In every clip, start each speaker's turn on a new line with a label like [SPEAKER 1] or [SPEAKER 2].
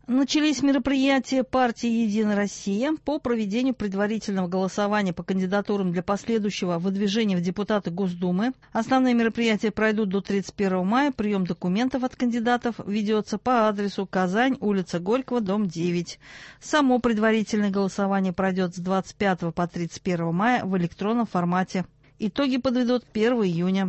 [SPEAKER 1] Начались мероприятия партии «Единая Россия» по проведению предварительного голосования по кандидатурам для последующего выдвижения в депутаты Госдумы. Основные мероприятия пройдут до 31 мая. Прием документов от кандидатов ведется по адресу Казань, улица Горького, дом 9. Само предварительное голосование пройдет с 25 по 31 мая в электронном формате. Итоги подведут 1 июня.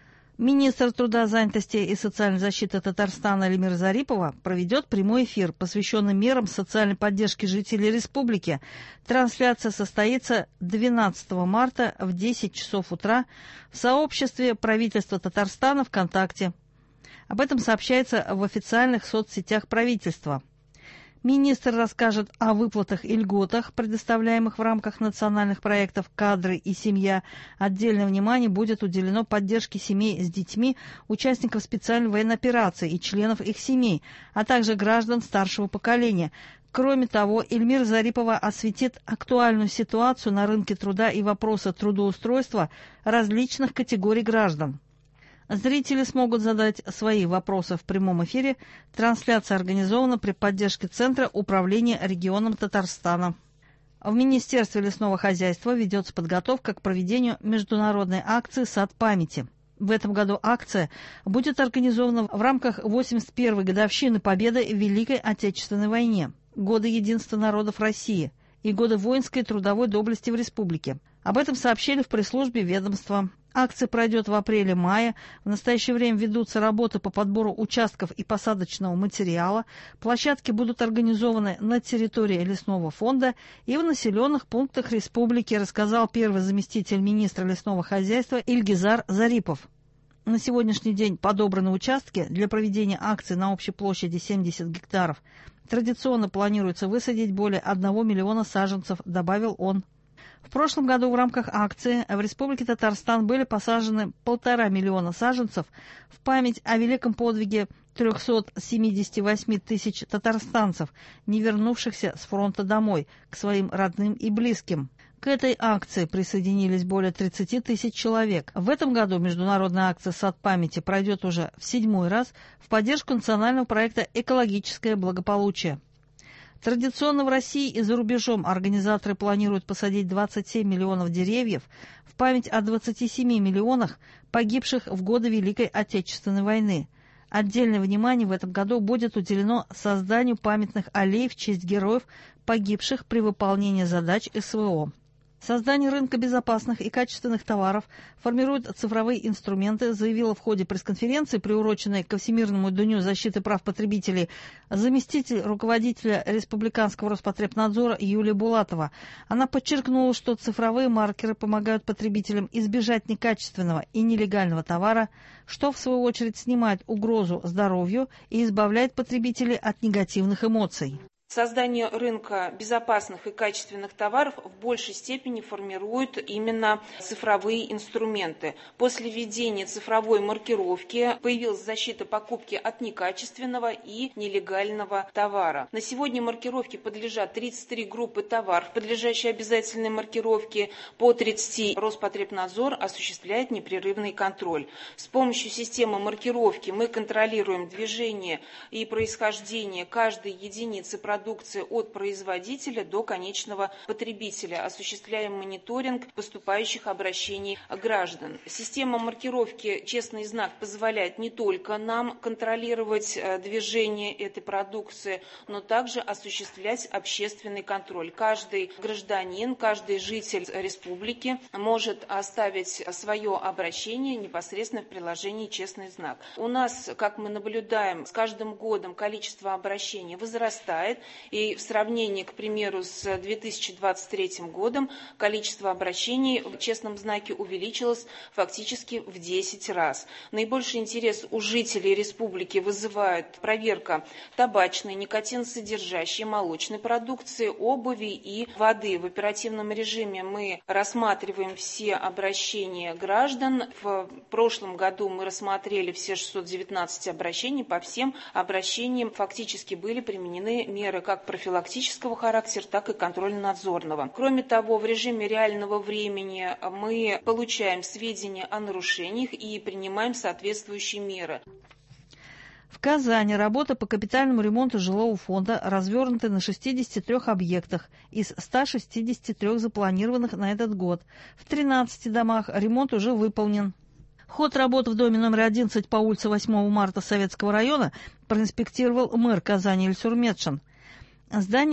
[SPEAKER 1] Министр труда, занятости и социальной защиты Татарстана Эльмира Зарипова проведет прямой эфир, посвященный мерам социальной поддержки жителей республики. Трансляция состоится 12 марта в 10 часов утра в сообществе правительства Татарстана ВКонтакте. Об этом сообщается в официальных соцсетях правительства. Министр расскажет о выплатах и льготах, предоставляемых в рамках национальных проектов «Кадры» и «Семья». Отдельное внимание будет уделено поддержке семей с детьми, участников специальной военной операции и членов их семей, а также граждан старшего поколения. Кроме того, Эльмира Зарипова осветит актуальную ситуацию на рынке труда и вопросы трудоустройства различных категорий граждан. Зрители смогут задать свои вопросы в прямом эфире. Трансляция организована при поддержке Центра управления регионом Татарстана. В Министерстве лесного хозяйства ведется подготовка к проведению международной акции «Сад памяти». В этом году акция будет организована в рамках 81-й годовщины Победы в Великой Отечественной войне, года единства народов России и года воинской и трудовой доблести в республике. Об этом сообщили в пресс-службе ведомства. Акция пройдет в апреле-мае. В настоящее время ведутся работы по подбору участков и посадочного материала. Площадки будут организованы на территории лесного фонда и в населенных пунктах республики, рассказал первый заместитель министра лесного хозяйства Ильгизар Зарипов. На сегодняшний день подобраны участки для проведения акции на общей площади 70 гектаров. Традиционно планируется высадить более 1 миллиона саженцев, добавил он. В прошлом году в рамках акции в Республике Татарстан были посажены 1,5 миллиона саженцев в память о великом подвиге 378 тысяч татарстанцев, не вернувшихся с фронта домой, к своим родным и близким. К этой акции присоединились более 30 тысяч человек. В этом году международная акция «Сад памяти» пройдет уже в 7-й раз в поддержку национального проекта «Экологическое благополучие». Традиционно в России и за рубежом организаторы планируют посадить 27 миллионов деревьев в память о 27 миллионах погибших в годы Великой Отечественной войны. Отдельное внимание в этом году будет уделено созданию памятных аллей в честь героев, погибших при выполнении задач СВО. Создание рынка безопасных и качественных товаров формирует цифровые инструменты, заявила в ходе пресс-конференции, приуроченной ко Всемирному дню защиты прав потребителей, заместитель руководителя Республиканского Роспотребнадзора Юлия Булатова. Она подчеркнула, что цифровые маркеры помогают потребителям избежать некачественного и нелегального товара, что в свою очередь снимает угрозу здоровью и избавляет потребителей от негативных эмоций.
[SPEAKER 2] Создание рынка безопасных и качественных товаров в большей степени формируют именно цифровые инструменты. После введения цифровой маркировки появилась защита покупки от некачественного и нелегального товара. На сегодня маркировке подлежат 33 группы товаров, подлежащие обязательной маркировке. По 30 Роспотребнадзор осуществляет непрерывный контроль. С помощью системы маркировки мы контролируем движение и происхождение каждой единицы продукции от производителя до конечного потребителя. Осуществляем мониторинг поступающих обращений граждан. Система маркировки «Честный знак» позволяет не только нам контролировать движение этой продукции, но также осуществлять общественный контроль. Каждый гражданин, каждый житель республики может оставить свое обращение непосредственно в приложении «Честный знак». У нас, как мы наблюдаем, с каждым годом количество обращений возрастает. И в сравнении, к примеру, с 2023 годом количество обращений в честном знаке увеличилось фактически в 10 раз. Наибольший интерес у жителей республики вызывает проверка табачной, никотиносодержащей, молочной продукции, обуви и воды. В оперативном режиме мы рассматриваем все обращения граждан. В прошлом году мы рассмотрели все 619 обращений. По всем обращениям фактически были применены меры как профилактического характера, так и контрольно-надзорного. Кроме того, в режиме реального времени мы получаем сведения о нарушениях и принимаем соответствующие меры.
[SPEAKER 1] В Казани работы по капитальному ремонту жилого фонда развернуты на 63 объектах из 163 запланированных на этот год. В 13 домах ремонт уже выполнен. Ход работ в доме номер 11 по улице 8 марта Советского района проинспектировал мэр Казани Ильсур Метшин. Здание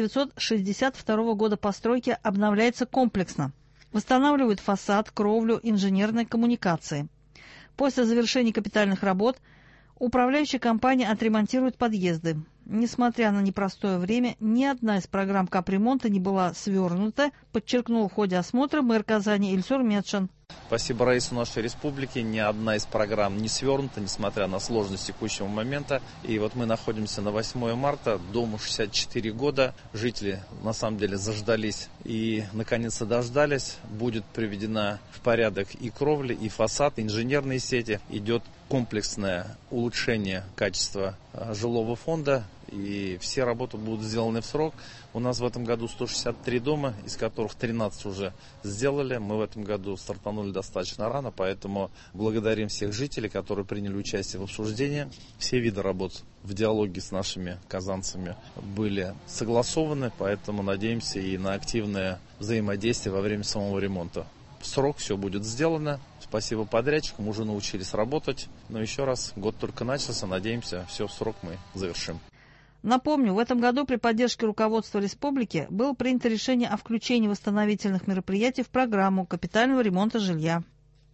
[SPEAKER 1] 1962 года постройки обновляется комплексно. Восстанавливают фасад, кровлю, инженерные коммуникации. После завершения капитальных работ управляющая компания отремонтирует подъезды. Несмотря на непростое время, ни одна из программ капремонта не была свернута, подчеркнул в ходе осмотра мэр Казани Ильсур Метшин.
[SPEAKER 3] Спасибо Раису нашей республики. Ни одна из программ не свернута, несмотря на сложность текущего момента. И вот мы находимся на 8 марта, дому 64 года. Жители на самом деле заждались и наконец-то дождались. Будет приведена в порядок и кровля, и фасад, и инженерные сети. Идет комплексное улучшение качества жилого фонда. И все работы будут сделаны в срок. У нас в этом году 163 дома, из которых 13 уже сделали. Мы в этом году стартанули достаточно рано, поэтому благодарим всех жителей, которые приняли участие в обсуждении. Все виды работ в диалоге с нашими казанцами были согласованы, поэтому надеемся и на активное взаимодействие во время самого ремонта. В срок все будет сделано. Спасибо подрядчикам, уже научились работать. Но еще раз, год только начался, надеемся, все в срок мы завершим.
[SPEAKER 1] Напомню, в этом году при поддержке руководства республики было принято решение о включении восстановительных мероприятий в программу капитального ремонта жилья.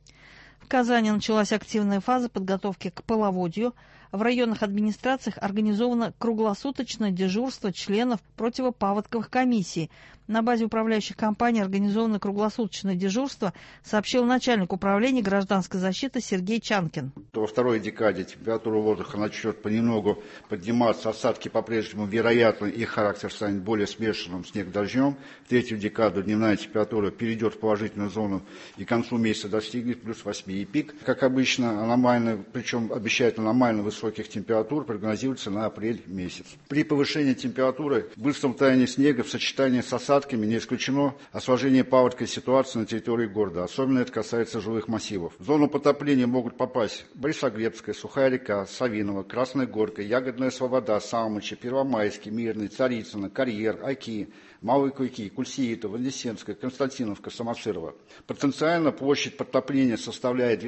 [SPEAKER 1] В Казани началась активная фаза подготовки к половодью. В районных администрациях организовано круглосуточное дежурство членов противопаводковых комиссий. На базе управляющих компаний организовано круглосуточное дежурство, сообщил начальник управления гражданской защиты Сергей Чанкин.
[SPEAKER 4] Во второй декаде температура воздуха начнет понемногу подниматься, осадки по-прежнему вероятны, их характер станет более смешанным снег-дождем. В третью декаду дневная температура перейдет в положительную зону и к концу месяца достигнет плюс 8 и пик. Как обычно, аномально, причем обещают аномально высоких температур, прогнозируется на апрель месяц. При повышении температуры, быстром таянии снега в сочетании с осадками не исключено осложнение паводковой ситуации на территории города. Особенно это касается жилых массивов. В зону потопления могут попасть Борисоглебская, Сухая река, Савиново, Красная Горка, Ягодная Слобода, Салмычи, Первомайский, Мирный, Царицыно, Карьер, Оки, Малые Клыки, Кульсиито, Вознесенская, Константиновка, Самосырово. Потенциально площадь подтопления составляет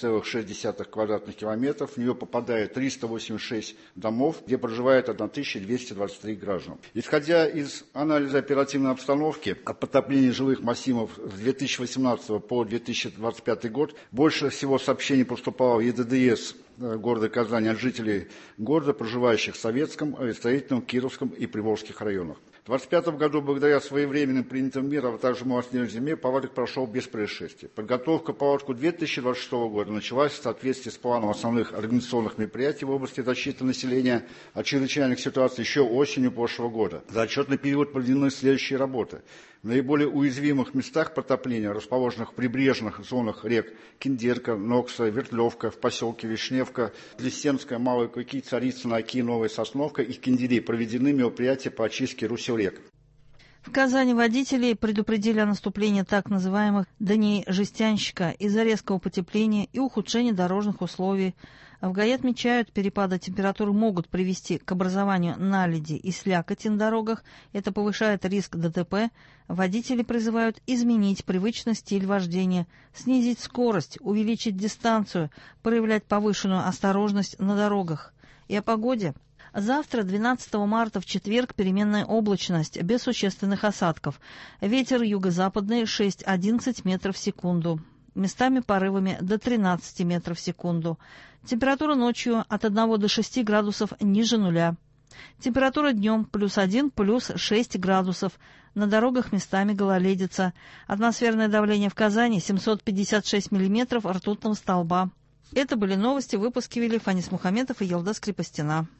[SPEAKER 4] 12,6 квадратных километров. В нее попадает 386 домов, где проживает 1223 граждан. Исходя из анализа оперативной обстановки о подтоплении жилых массивов с 2018 по 2025 год, больше всего сообщений поступало в ЕДДС города Казани от жителей города, проживающих в Советском, Авиастроительном, Кировском и Приволжских районах. В 2025 году, благодаря своевременным принятым мерам, а также малоснежной зиме, паводок прошел без происшествий. Подготовка к паводку 2026 года началась в соответствии с планом основных организационных мероприятий в области защиты населения от чрезвычайных ситуаций еще осенью прошлого года. За отчетный период проведены следующие работы. В наиболее уязвимых местах потопления, расположенных в прибрежных зонах рек Киндерка, Нокса, Вертлевка, в поселке Вишневка, Плесенская, Малые Клыки, Царицыно, Оки, Новая Сосновка и Киндери, проведены мероприятия по очистке русел рек.
[SPEAKER 1] В Казани водителей предупредили о наступлении так называемых дней жестянщика из-за резкого потепления и ухудшения дорожных условий. В ГАИ отмечают, перепады температуры могут привести к образованию наледи и слякоти на дорогах. Это повышает риск ДТП. Водители призывают изменить привычный стиль вождения, снизить скорость, увеличить дистанцию, проявлять повышенную осторожность на дорогах. И о погоде. Завтра, 12 марта, в четверг, переменная облачность, без существенных осадков. Ветер юго-западный 6-11 метров в секунду. Местами порывами до 13 метров в секунду. Температура ночью от 1 до 6 градусов ниже нуля. Температура днем +1, +6 градусов. На дорогах местами гололедица. Атмосферное давление в Казани 756 миллиметров ртутного столба. Это были новости. Выпуски вели Фанис Мухаметов и Елдас Крепостина.